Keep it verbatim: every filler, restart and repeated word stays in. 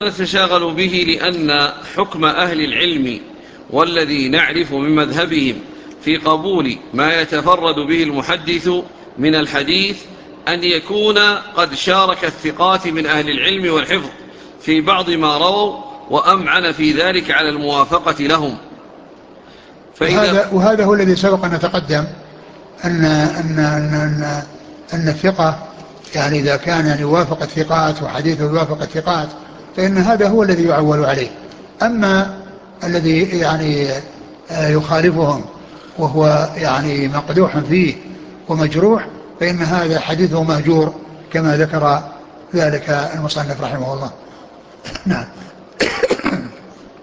نتشاغل به لأن حكم أهل العلم والذي نعرف من مذهبهم في قبول ما يتفرد به المحدث من الحديث أن يكون قد شارك الثقات من أهل العلم والحفظ في بعض ما رووا وأمعن في ذلك على الموافقة لهم. وهذا, وهذا هو الذي سبق أن نتقدم أن, أن, أن, أن, أن الثقة يعني إذا كان يعني يوافق الثقات وحديثه يوافق الثقات فإن هذا هو الذي يعول عليه. أما الذي يعني يخالفهم وهو يعني مقدوح فيه ومجروح فإن هذا حديثه مهجور كما ذكر ذلك المصنف رحمه الله. نعم.